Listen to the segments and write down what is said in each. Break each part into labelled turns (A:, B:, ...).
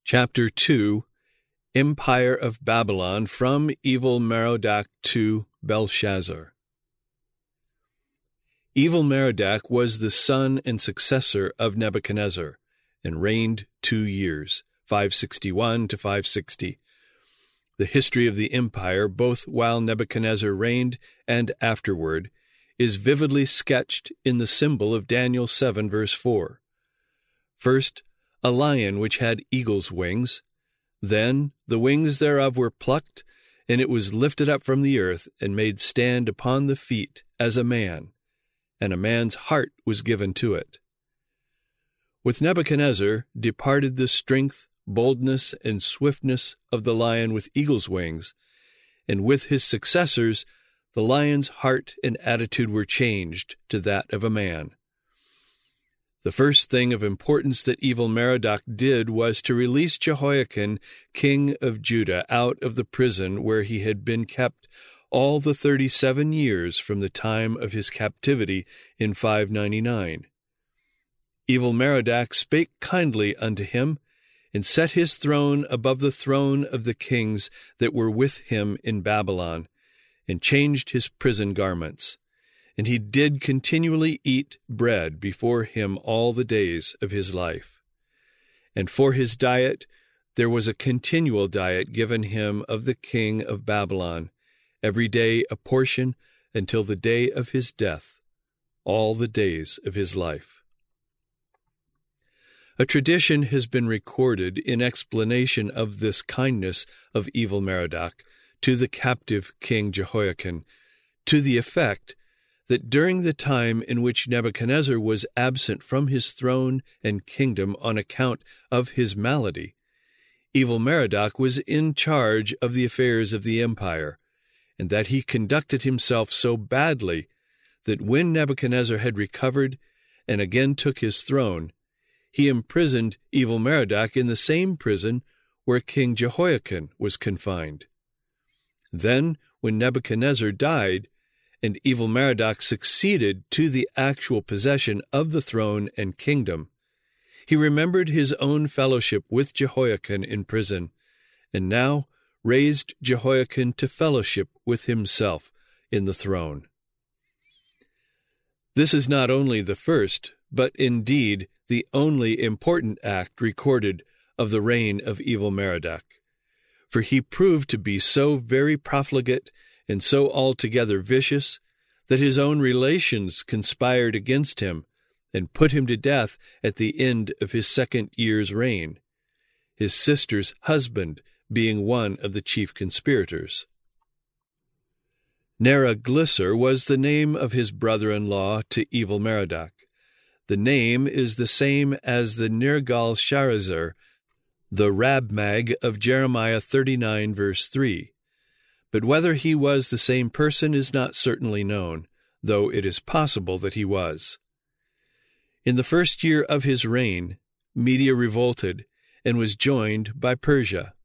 A: Chapter 2, Empire of Babylon, from Evil-Merodach to Belshazzar. Evil-Merodach was the son and successor of Nebuchadnezzar, and reigned 2 years, 561 to 560. The history of the empire, both while Nebuchadnezzar reigned and afterward, is vividly sketched in the symbol of Daniel 7, verse 4. First, a lion which had eagle's wings. Then the wings thereof were plucked, and it was lifted up from the earth, and made stand upon the feet as a man, and a man's heart was given to it. With Nebuchadnezzar departed the strength, boldness, and swiftness of the lion with eagle's wings, and with his successors the lion's heart and attitude were changed to that of a man. The first thing of importance that Evil-Merodach did was to release Jehoiakim, king of Judah, out of the prison where he had been kept all the 37 years from the time of his captivity in 599. Evil-Merodach spake kindly unto him, and set his throne above the throne of the kings that were with him in Babylon, and changed his prison garments. And he did continually eat bread before him all the days of his life. And for his diet there was a continual diet given him of the king of Babylon, every day a portion, until the day of his death, all the days of his life. A tradition has been recorded in explanation of this kindness of Evil-Merodach to the captive king Jehoiakim, to the effect that during the time in which Nebuchadnezzar was absent from his throne and kingdom on account of his malady, Evil-Merodach was in charge of the affairs of the empire, and that he conducted himself so badly that when Nebuchadnezzar had recovered and again took his throne, he imprisoned Evil-Merodach in the same prison where King Jehoiakim was confined. Then, when Nebuchadnezzar died, and Evil-Merodach succeeded to the actual possession of the throne and kingdom, he remembered his own fellowship with Jehoiakim in prison, and now raised Jehoiakim to fellowship with himself in the throne. This is not only the first, but indeed the only important act recorded of the reign of Evil-Merodach, for he proved to be so very profligate and so altogether vicious that his own relations conspired against him and put him to death at the end of his 2nd year's reign, his sister's husband being one of the chief conspirators. Neriglissar was the name of his brother-in-law to Evil-Merodach. The name is the same as the Nergal-Sharezer, the Rabmag of Jeremiah 39, verse 3. But whether he was the same person is not certainly known, though it is possible that he was. In the 1st year of his reign, Media revolted and was joined by Persia.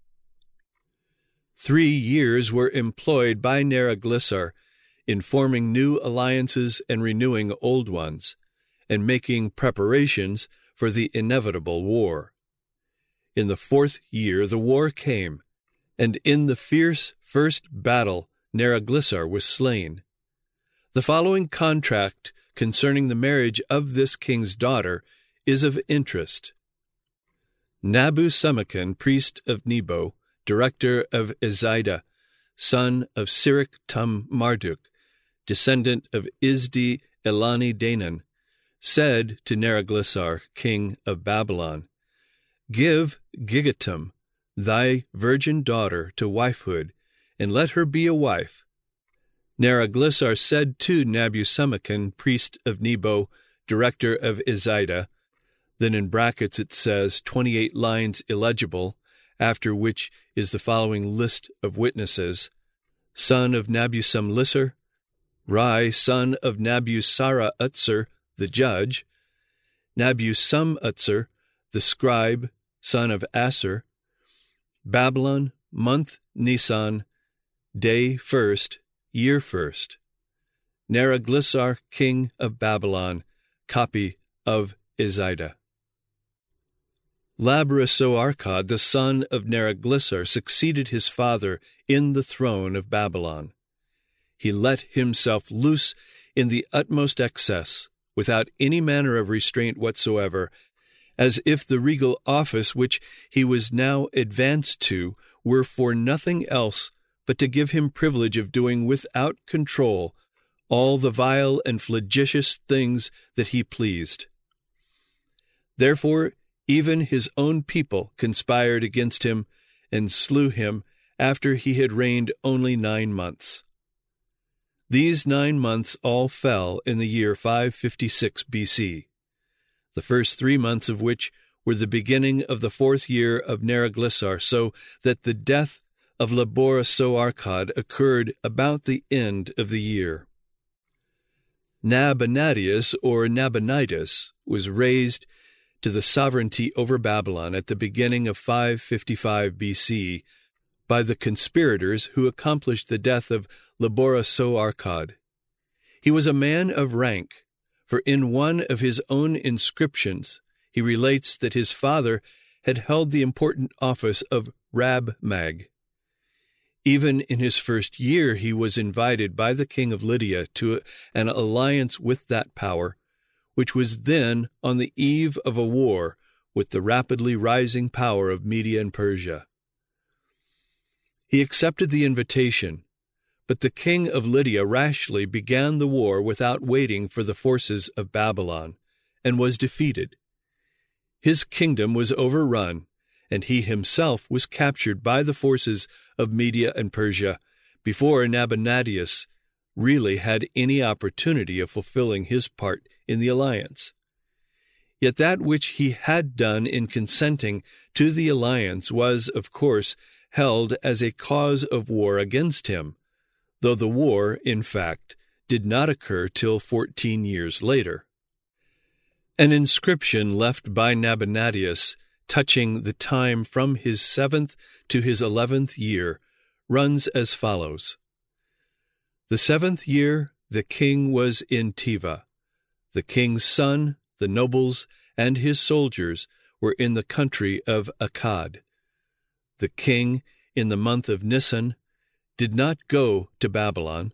A: 3 years were employed by Neriglissar in forming new alliances and renewing old ones, and making preparations for the inevitable war. In the 4th year the war came, and in the fierce first battle Neriglissar was slain. The following contract concerning the marriage of this king's daughter is of interest. Nabu-Samakin, priest of Nebo, director of Izzida, son of Sirik-Tum-Marduk, descendant of Izdi-Elani-Danan, said to Neriglissar, king of Babylon, "Give Gigatum, thy virgin daughter, to wifehood, and let her be a wife." Neriglissar said to Nabu-Samakin, priest of Nebo, director of Izzida, then in brackets it says 28 lines illegible, after which is the following list of witnesses: son of Nabu-Samlissar, Rai, son of Nabu-Sarautsar, the judge, Nabu-Sumutsar, the scribe, son of Assur, Babylon, month Nisan, day 1st, year 1st. Neriglissar, king of Babylon, copy of Izzida. Labrasoarkad, the son of Neriglissar, succeeded his father in the throne of Babylon. He let himself loose in the utmost excess, without any manner of restraint whatsoever, as if the regal office which he was now advanced to were for nothing else but to give him privilege of doing without control all the vile and flagitious things that he pleased. Therefore, even his own people conspired against him and slew him after he had reigned only 9 months. These 9 months all fell in the year 556 B.C., the first 3 months of which were the beginning of the 4th year of Neriglissar, so that the death of Labrasoarkad occurred about the end of the year. Nabonidus, or Nabonidus, was raised to the sovereignty over Babylon at the beginning of 555 B.C. by the conspirators who accomplished the death of Labrasoarkad. He was a man of rank, for in one of his own inscriptions he relates that his father had held the important office of Rab-mag. Even in his first year he was invited by the king of Lydia to an alliance with that power, which was then on the eve of a war with the rapidly rising power of Media and Persia. He accepted the invitation, but the king of Lydia rashly began the war without waiting for the forces of Babylon, and was defeated. His kingdom was overrun, and he himself was captured by the forces of Media and Persia before Nabonidus really had any opportunity of fulfilling his part in the alliance. Yet that which he had done in consenting to the alliance was, of course, held as a cause of war against him, though the war, in fact, did not occur till 14 years later. An inscription left by Nabonidus touching the time from his 7th to his 11th year runs as follows: The 7th year the king was in Teva. The king's son, the nobles, and his soldiers were in the country of Akkad. The king, in the month of Nisan, did not go to Babylon.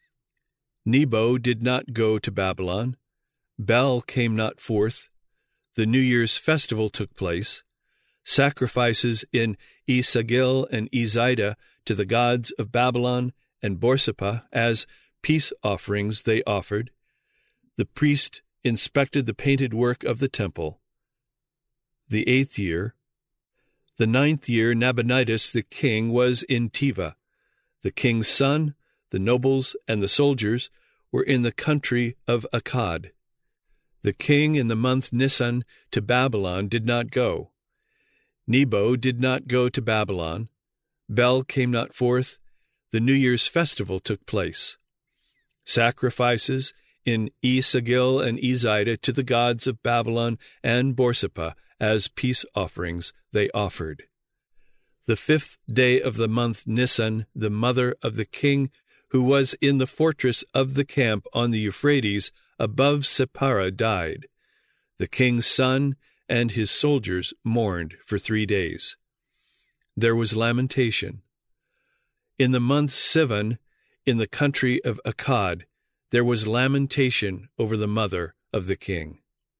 A: Nebo did not go to Babylon. Bel came not forth. The New Year's festival took place. Sacrifices in Esagil and Ezida to the gods of Babylon and Borsippa as peace offerings they offered. The priest inspected the painted work of the temple. The 8th year. The 9th year Nabonidus the king was in Teva. The king's son, the nobles, and the soldiers were in the country of Akkad. The king in the month Nisan to Babylon did not go. Nebo did not go to Babylon. Bel came not forth. The New Year's festival took place. Sacrifices in Esagil and Ezida to the gods of Babylon and Borsippa as peace offerings they offered. The 5th day of the month Nisan, the mother of the king, who was in the fortress of the camp on the Euphrates above Sippara, died. The king's son and his soldiers mourned for 3 days. There was lamentation. In the month Sivan, in the country of Akkad, there was lamentation over the mother of the king.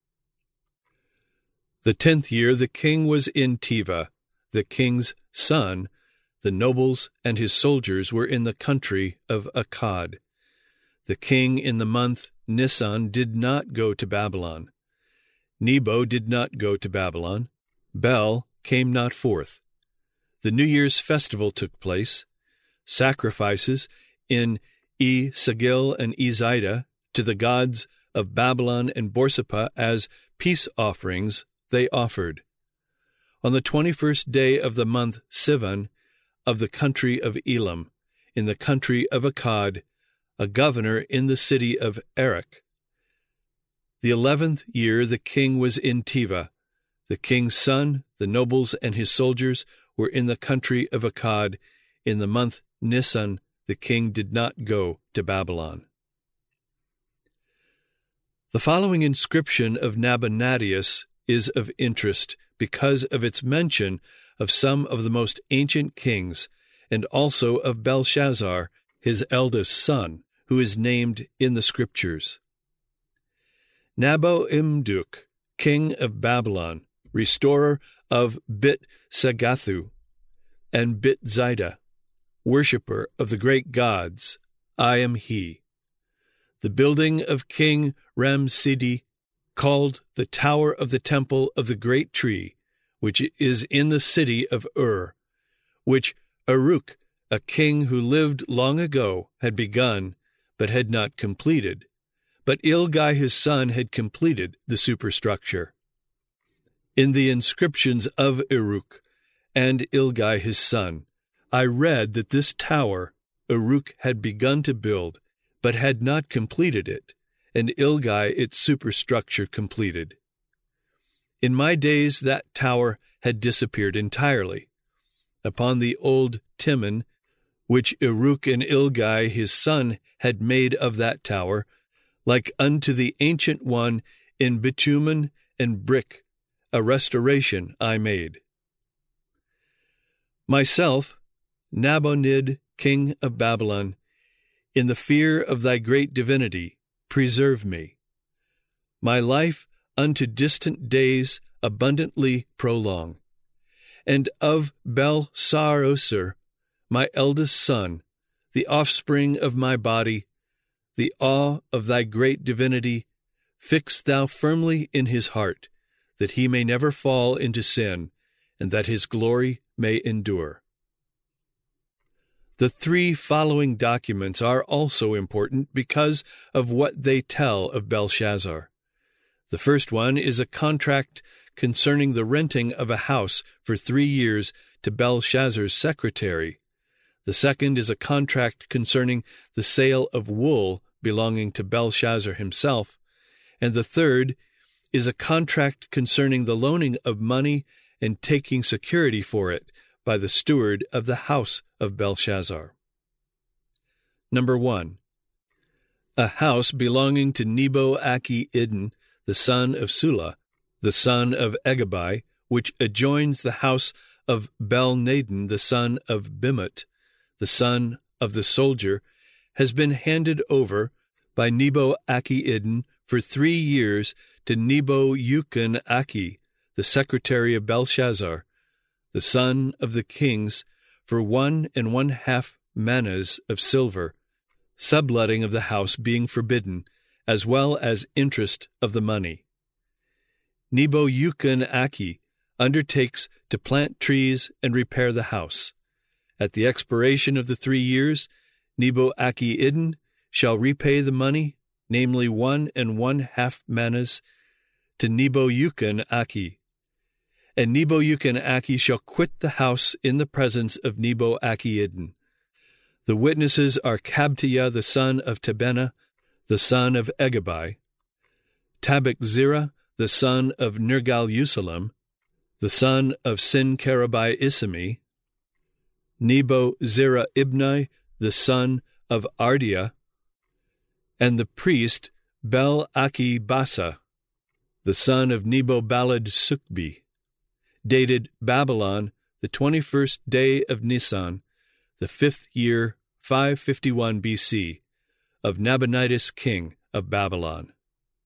A: The 10th year the king was in Teva. The king's son, the nobles, and his soldiers were in the country of Akkad. The king in the month Nisan did not go to Babylon. Nebo did not go to Babylon. Bel came not forth. The New Year's festival took place. Sacrifices in Esagil and Ezida to the gods of Babylon and Borsippa as peace offerings they offered. On the 21st day of the month Sivan, of the country of Elam, in the country of Akkad, a governor in the city of Erech. The 11th year the king was in Teva. The king's son, the nobles, and his soldiers were in the country of Akkad. In the month Nisan, the king did not go to Babylon. The following inscription of Nabonidus is of interest because of its mention of some of the most ancient kings, and also of Belshazzar, his eldest son, who is named in the Scriptures. Nabo-Imduk, king of Babylon, restorer of Bit-Sagathu and Bit-Zida, worshipper of the great gods, I am he. The building of King Ram-Sidi, called the Tower of the Temple of the Great Tree, which is in the city of Ur, which Uruk, a king who lived long ago, had begun, but had not completed. But Ilgai his son had completed the superstructure. In the inscriptions of Uruk and Ilgai his son, I read that this tower Uruk had begun to build, but had not completed it, and Ilgai its superstructure completed. In my days that tower had disappeared entirely. Upon the old Timon, which Uruk and Ilgai his son had made of that tower, like unto the ancient one in bitumen and brick, a restoration I made. Myself, Nabonid, king of Babylon, in the fear of thy great divinity, preserve me. My life unto distant days abundantly prolong. And of Belshazzar, my eldest son, the offspring of my body, the awe of thy great divinity, fix thou firmly in his heart, that he may never fall into sin, and that his glory may endure. The three following documents are also important because of what they tell of Belshazzar. The first one is a contract concerning the renting of a house for 3 years to Belshazzar's secretary. The second is a contract concerning the sale of wool belonging to Belshazzar himself. And the third is a contract concerning the loaning of money and taking security for it by the steward of the house of Belshazzar. Number 1. A house belonging to Nebo-Aki-Idden, the son of Sula, the son of Egabai, which adjoins the house of Bel-Nadin, the son of Bimut, the son of the soldier, has been handed over by Nebo-Aki-Idden for 3 years to Nebo-Ucan-Aki, the secretary of Belshazzar, the son of the kings, for 1 1/2 manas of silver, subletting of the house being forbidden, as well as interest of the money. Nebo-Ucan-Aki undertakes to plant trees and repair the house. At the expiration of the 3 years, Nebo-Aki-Idden shall repay the money, namely 1 1/2 manas, to Nebo-Ucan-Aki. And Nebo-Ucan-Aki shall quit the house in the presence of Nebo-Aki-Idden. The witnesses are Kabtiah the son of Tabenna, the son of Egabai, Tabik-Zerah the son of Nergal-Usalam, the son of Sin-Karabai-Isami, Nebo-Zerah-Ibni, the son of Ardiah, and the priest Bel-Aki-Basa, the son of Nebo-Balad-Sukbi, dated Babylon, the 21st day of Nisan, the 5th year, 551 BC, of Nabonidus king of Babylon.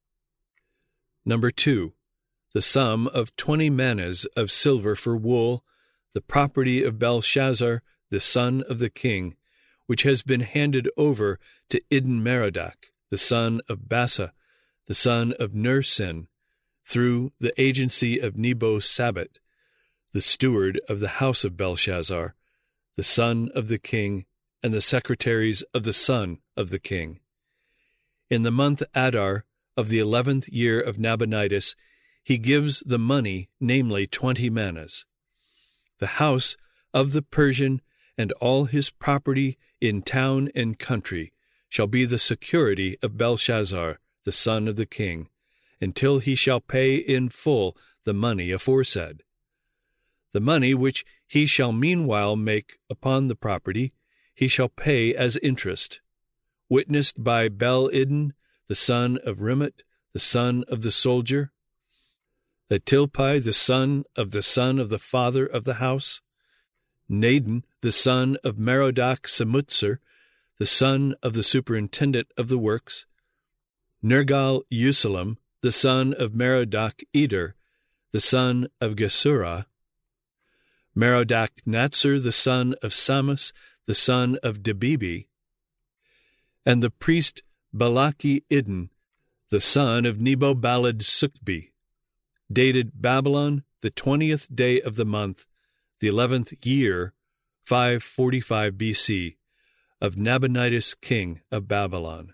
A: Number 2. The sum of 20 manas of silver for wool, the property of Belshazzar, the son of the king, which has been handed over to Idden-Merodach, the son of Basa, the son of Nersin, through the agency of Nebo-Sabat, the steward of the house of Belshazzar, the son of the king, and the secretaries of the son of the king. In the month Adar of the 11th year of Nabonidus, he gives the money, namely 20 manas. The house of the Persian and all his property in town and country shall be the security of Belshazzar, the son of the king, until he shall pay in full the money aforesaid. The money which he shall meanwhile make upon the property, he shall pay as interest, witnessed by Bel-Idden, the son of Rimut, the son of the soldier. Atilpai the son of the father of the house, Nadin the son of Merodach-Samutzer, the son of the superintendent of the works, Nergal-Usalam, the son of Merodach-Eder, the son of Gesurah, Merodach-Natsir, the son of Samas, the son of Debibi, and the priest Balaki-Idden, the son of Nebo-Balad-Sukbi, dated Babylon, the 20th day of the month, the 11th year, 545 BC, of Nabonidus, king of Babylon.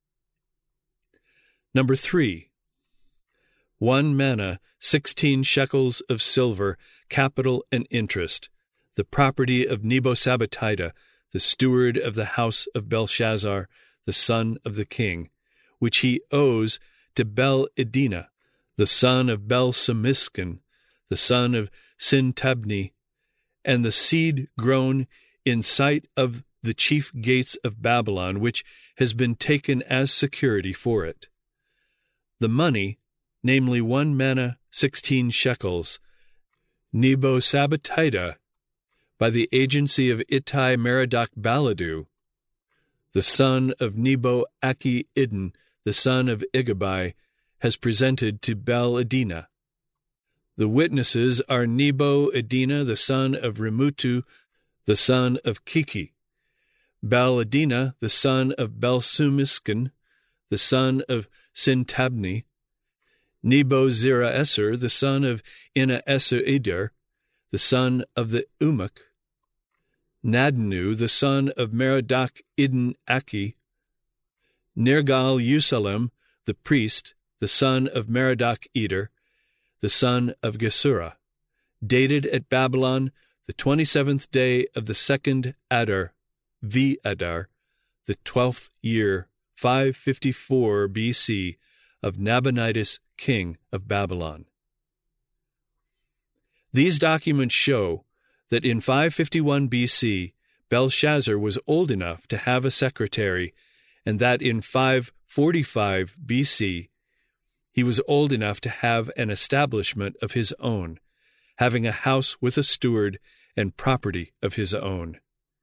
A: Number 3. 1 manna, 16 shekels of silver, capital and interest, the property of Nebo-Sabbatida, the steward of the house of Belshazzar, the son of the king, which he owes to Bel-Edina, the son of Bel-Samiskin, the son of Sintabni, and the seed grown in sight of the chief gates of Babylon, which has been taken as security for it. The money, namely 1 manna, 16 shekels, Nebo-Sabbatida, by the agency of Ittai Merodach-Baladu, the son of Nebo-Aki-Idden, the son of Igabai, has presented to Bel-Edina. The witnesses are Nebo-Edina, the son of Remutu, the son of Kiki, Bel-Edina, the son of Bel-Sumiskin, the son of Sintabni, Nebo-Zerah-Esser, the son of Inna-Esser-Eder, the son of the Umuk, Nadnu, the son of Merodach-Idden-Aki, Nergal-Usalam, the priest, the son of Merodach-Eder, the son of Gesurah, dated at Babylon, the 27th day of the 2nd Adar, V-Adar, the 12th year, 554 BC, of Nabonidus, king of Babylon. These documents show that in 551 BC, Belshazzar was old enough to have a secretary, and that in 545 BC, he was old enough to have an establishment of his own, having a house with a steward and property of his own.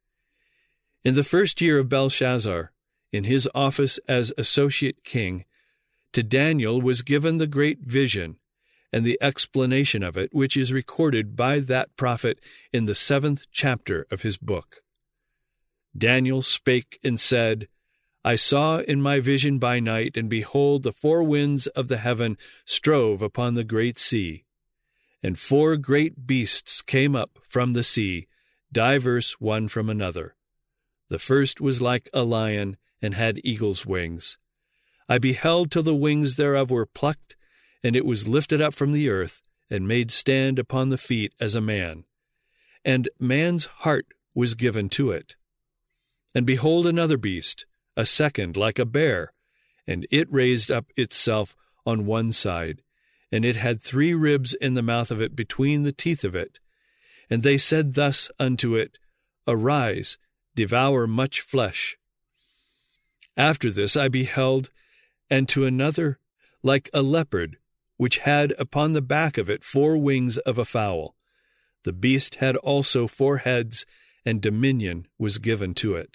A: In the first year of Belshazzar, in his office as associate king, to Daniel was given the great vision and the explanation of it, which is recorded by that prophet in the 7th chapter of his book. Daniel spake and said, I saw in my vision by night, and behold, the 4 winds of the heaven strove upon the great sea. And 4 great beasts came up from the sea, diverse one from another. The first was like a lion, and had eagle's wings. I beheld till the wings thereof were plucked, and it was lifted up from the earth, and made stand upon the feet as a man. And man's heart was given to it. And behold another beast, a second like a bear, and it raised up itself on one side, and it had 3 ribs in the mouth of it between the teeth of it. And they said thus unto it, Arise, devour much flesh. After this I beheld, and to another like a leopard, which had upon the back of it 4 wings of a fowl. The beast had also 4 heads, and dominion was given to it.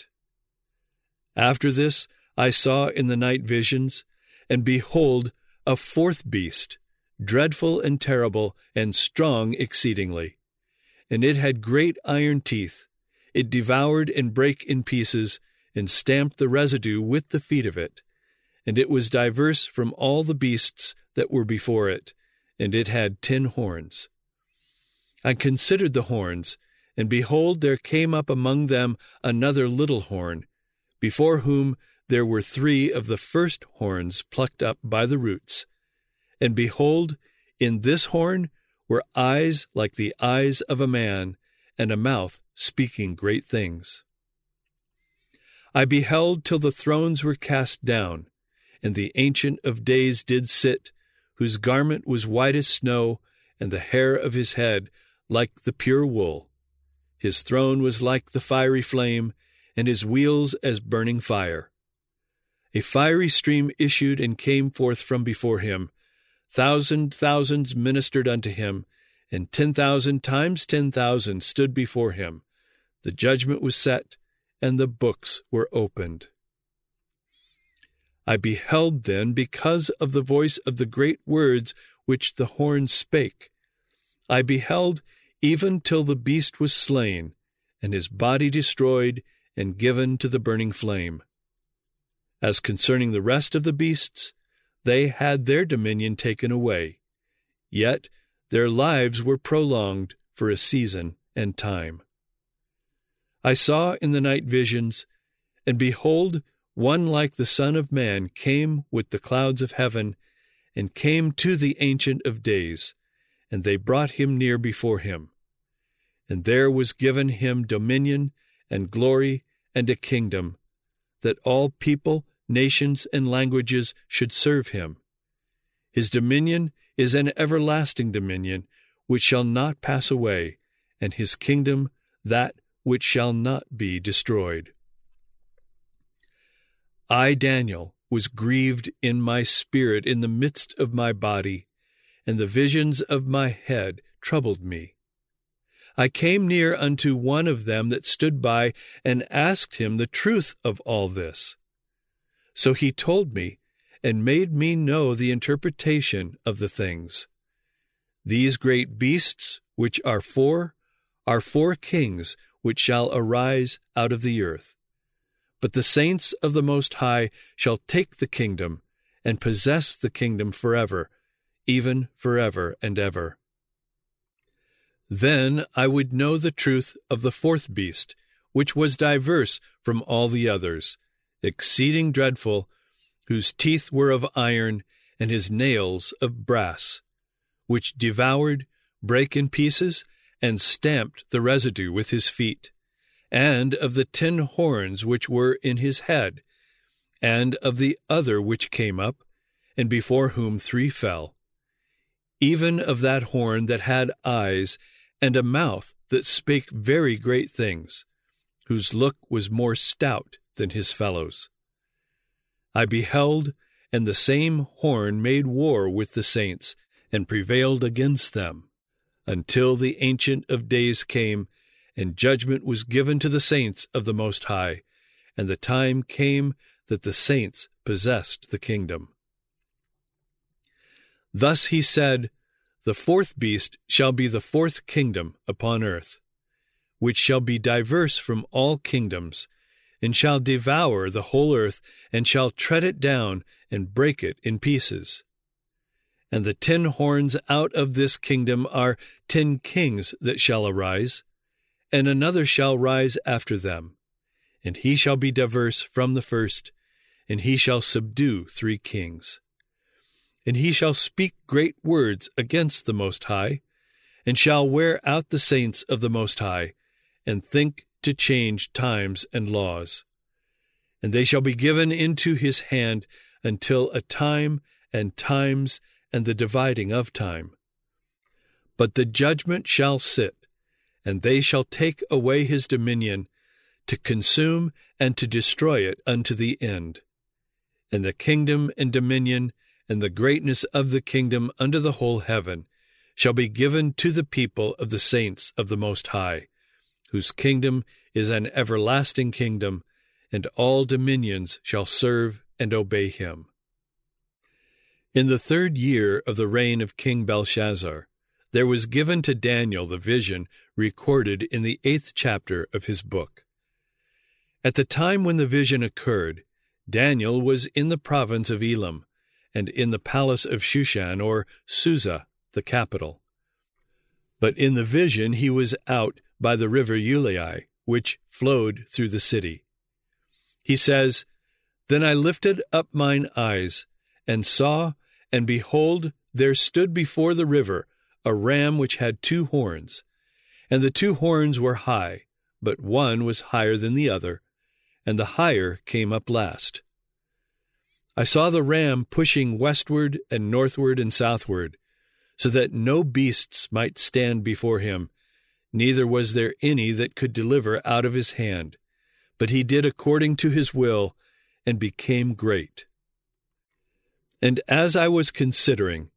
A: After this I saw in the night visions, and behold, a 4th beast, dreadful and terrible, and strong exceedingly. And it had great iron teeth. It devoured and brake in pieces, and stamped the residue with the feet of it. And it was diverse from all the beasts that were before it, and it had 10 horns. I considered the horns, and behold, there came up among them another little horn, before whom there were 3 of the first horns plucked up by the roots. And behold, in this horn were eyes like the eyes of a man, and a mouth speaking great things. I beheld till the thrones were cast down, and the Ancient of Days did sit, whose garment was white as snow, and the hair of his head like the pure wool. His throne was like the fiery flame, and his wheels as burning fire. A fiery stream issued and came forth from before him. thousands ministered unto him, and 10,000 times 10,000 stood before him. The judgment was set, and the books were opened. I beheld then, because of the voice of the great words which the horn spake. I beheld even till the beast was slain, and his body destroyed, and given to the burning flame. As concerning the rest of the beasts, they had their dominion taken away, yet their lives were prolonged for a season and time. I saw in the night visions, and behold, one like the Son of Man came with the clouds of heaven, and came to the Ancient of Days, and they brought him near before him. And there was given him dominion and glory and a kingdom, that all people, nations, and languages should serve him. His dominion is an everlasting dominion, which shall not pass away, and his kingdom that which shall not be destroyed. I, Daniel, was grieved in my spirit in the midst of my body, and the visions of my head troubled me. I came near unto one of them that stood by, and asked him the truth of all this. So he told me, and made me know the interpretation of the things. These great beasts, which are four kings, which shall arise out of the earth. But the saints of the Most High shall take the kingdom, and possess the kingdom forever, even forever and ever. Then I would know the truth of the fourth beast, which was diverse from all the others, exceeding dreadful, whose teeth were of iron, and his nails of brass, which devoured, brake in pieces, and stamped the residue with his feet, and of the 10 horns which were in his head, and of the other which came up, and before whom 3 fell, even of that horn that had eyes, and a mouth that spake very great things, whose look was more stout than his fellows. I beheld, and the same horn made war with the saints, and prevailed against them, until the Ancient of Days came, and judgment was given to the saints of the Most High, and the time came that the saints possessed the kingdom. Thus he said, The fourth beast shall be the 4th kingdom upon earth, which shall be diverse from all kingdoms, and shall devour the whole earth, and shall tread it down, and break it in pieces. And the 10 horns out of this kingdom are 10 kings that shall arise, and another shall rise after them, and he shall be diverse from the first, and he shall subdue 3 kings. And he shall speak great words against the Most High, and shall wear out the saints of the Most High, and think to change times and laws. And they shall be given into his hand until a time and times and the dividing of time. But the judgment shall sit, and they shall take away his dominion, to consume and to destroy it unto the end. And the kingdom and dominion and the greatness of the kingdom under the whole heaven shall be given to the people of the saints of the Most High, whose kingdom is an everlasting kingdom, and all dominions shall serve and obey him. In the 3rd year of the reign of King Belshazzar, there was given to Daniel the vision recorded in the 8th chapter of his book. At the time when the vision occurred, Daniel was in the province of Elam, and in the palace of Shushan, or Susa, the capital. But in the vision he was out by the river Ulai, which flowed through the city. He says, Then I lifted up mine eyes, and saw, and behold, there stood before the river a ram which had 2 horns, and the 2 horns were high, but one was higher than the other, and the higher came up last. I saw the ram pushing westward and northward and southward, so that no beasts might stand before him, neither was there any that could deliver out of his hand, but he did according to his will, and became great. And as I was considering,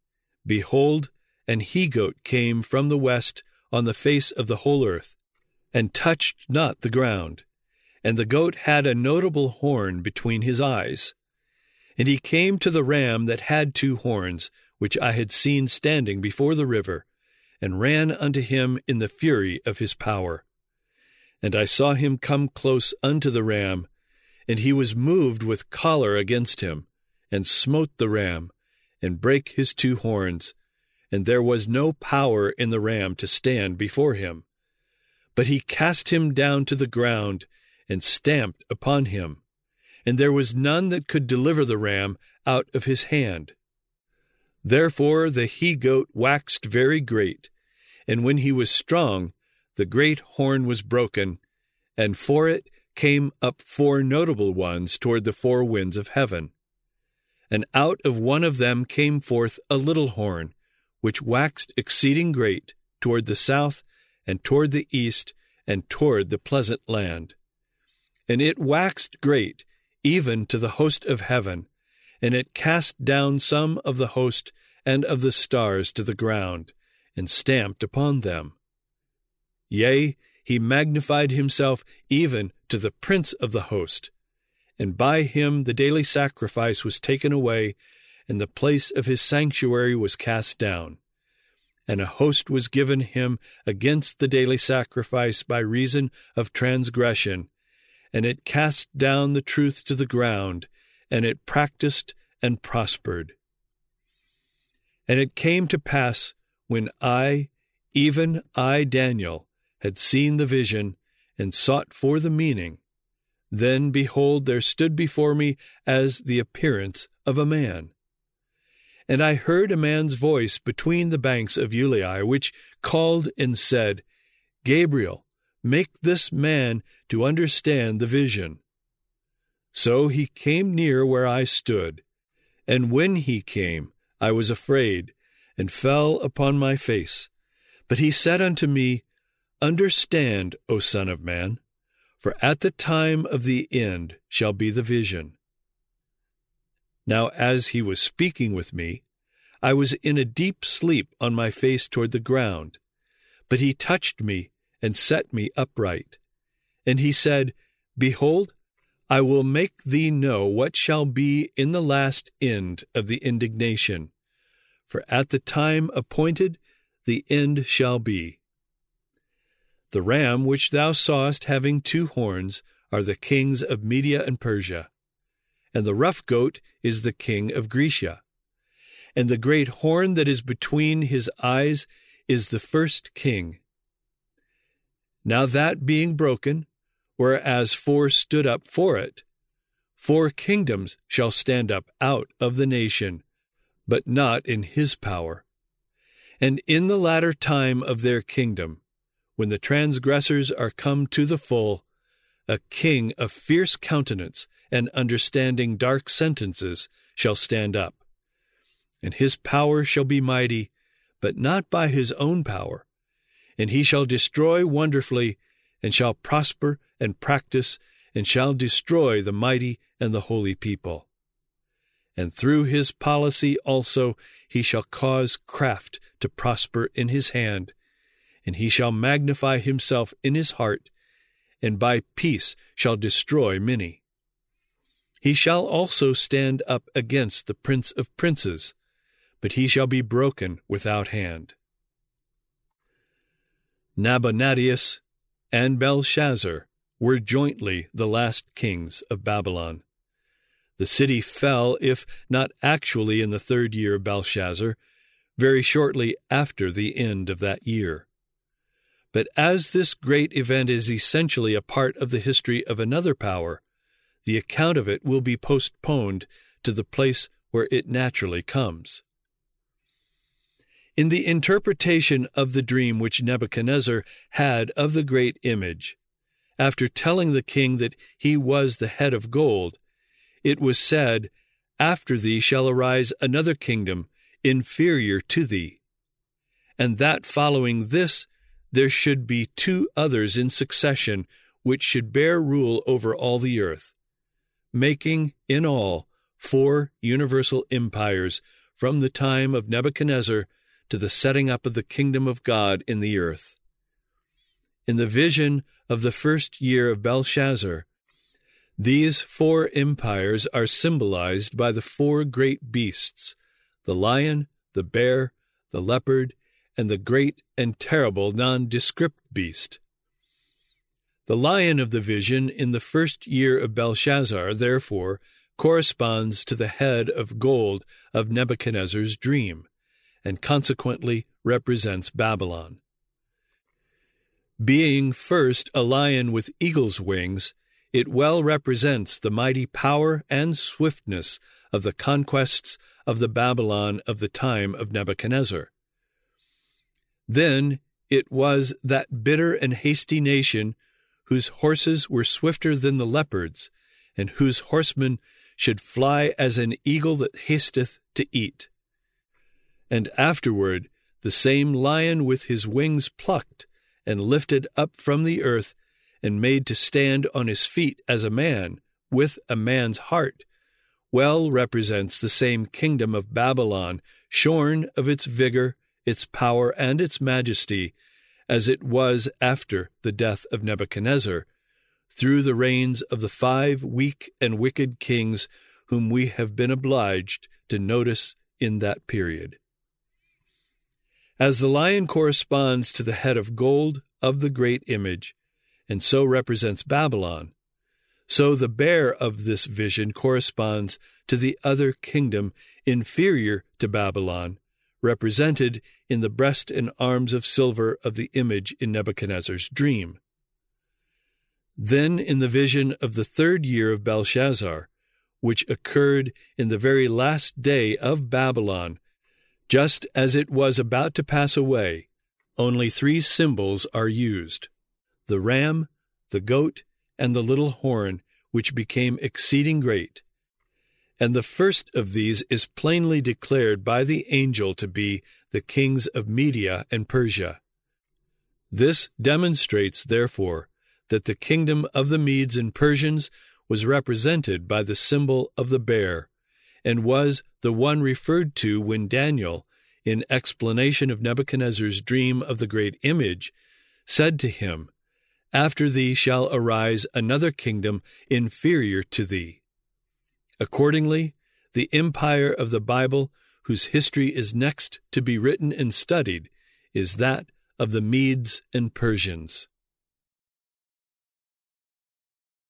A: behold, an he-goat came from the west on the face of the whole earth, and touched not the ground. And the goat had a notable horn between his eyes. And he came to the ram that had 2 horns, which I had seen standing before the river, and ran unto him in the fury of his power. And I saw him come close unto the ram, and he was moved with choler against him, and smote the ram, and brake his 2 horns, and there was no power in the ram to stand before him. But he cast him down to the ground, and stamped upon him, and there was none that could deliver the ram out of his hand. Therefore the he-goat waxed very great, and when he was strong, the great horn was broken, and for it came up 4 notable ones toward the 4 winds of heaven. And out of one of them came forth a little horn, which waxed exceeding great toward the south, and toward the east, and toward the pleasant land. And it waxed great, even to the host of heaven, and it cast down some of the host and of the stars to the ground, and stamped upon them. Yea, he magnified himself even to the prince of the host, and by him the daily sacrifice was taken away, and the place of his sanctuary was cast down. And a host was given him against the daily sacrifice by reason of transgression, and it cast down the truth to the ground, and it practiced and prospered. And it came to pass, when I, even I, Daniel, had seen the vision, and sought for the meaning, then, behold, there stood before me as the appearance of a man. And I heard a man's voice between the banks of Ulai, which called and said, Gabriel, make this man to understand the vision. So he came near where I stood, and when he came, I was afraid, and fell upon my face. But he said unto me, Understand, O Son of Man, for at the time of the end shall be the vision. Now as he was speaking with me, I was in a deep sleep on my face toward the ground. But he touched me and set me upright. And he said, Behold, I will make thee know what shall be in the last end of the indignation. For at the time appointed the end shall be. The ram which thou sawest having 2 horns are the kings of Media and Persia, and the rough goat is the king of Grecia. And the great horn that is between his eyes is the first king. Now that being broken, whereas 4 stood up for it, 4 kingdoms shall stand up out of the nation, but not in his power. And in the latter time of their kingdom, when the transgressors are come to the full, a king of fierce countenance and understanding dark sentences shall stand up. And his power shall be mighty, but not by his own power. And he shall destroy wonderfully, and shall prosper and practice, and shall destroy the mighty and the holy people. And through his policy also he shall cause craft to prosper in his hand, and he shall magnify himself in his heart, and by peace shall destroy many. He shall also stand up against the prince of princes, but he shall be broken without hand. Nabonidus and Belshazzar were jointly the last kings of Babylon. The city fell, if not actually in the 3rd year of Belshazzar, very shortly after the end of that year. But as this great event is essentially a part of the history of another power, the account of it will be postponed to the place where it naturally comes. In the interpretation of the dream which Nebuchadnezzar had of the great image, after telling the king that he was the head of gold, it was said, After thee shall arise another kingdom inferior to thee, and that following this there should be 2 others in succession which should bear rule over all the earth, making in all 4 universal empires from the time of Nebuchadnezzar to the setting up of the kingdom of God in the earth. In the vision of the first year of Belshazzar, these 4 empires are symbolized by the 4 great beasts, the lion, the bear, the leopard, and the great and terrible nondescript beast. The lion of the vision in the first year of Belshazzar, therefore, corresponds to the head of gold of Nebuchadnezzar's dream, and consequently represents Babylon. Being first a lion with eagle's wings, it well represents the mighty power and swiftness of the conquests of the Babylon of the time of Nebuchadnezzar. Then it was that bitter and hasty nation whose horses were swifter than the leopards, and whose horsemen should fly as an eagle that hasteth to eat. And afterward the same lion with his wings plucked, and lifted up from the earth, and made to stand on his feet as a man, with a man's heart, well represents the same kingdom of Babylon, shorn of its vigor, its power, and its majesty, as it was after the death of Nebuchadnezzar, through the reigns of the 5 weak and wicked kings whom we have been obliged to notice in that period. As the lion corresponds to the head of gold of the great image, and so represents Babylon, so the bear of this vision corresponds to the other kingdom inferior to Babylon, represented in the breast and arms of silver of the image in Nebuchadnezzar's dream. Then in the vision of the 3rd year of Belshazzar, which occurred in the very last day of Babylon, just as it was about to pass away, only 3 symbols are used: the ram, the goat, and the little horn, which became exceeding great. And the first of these is plainly declared by the angel to be the kings of Media and Persia. This demonstrates, therefore, that the kingdom of the Medes and Persians was represented by the symbol of the bear, and was the one referred to when Daniel, in explanation of Nebuchadnezzar's dream of the great image, said to him, "After thee shall arise another kingdom inferior to thee." Accordingly, the empire of the Bible, whose history is next to be written and studied, is that of the Medes and Persians.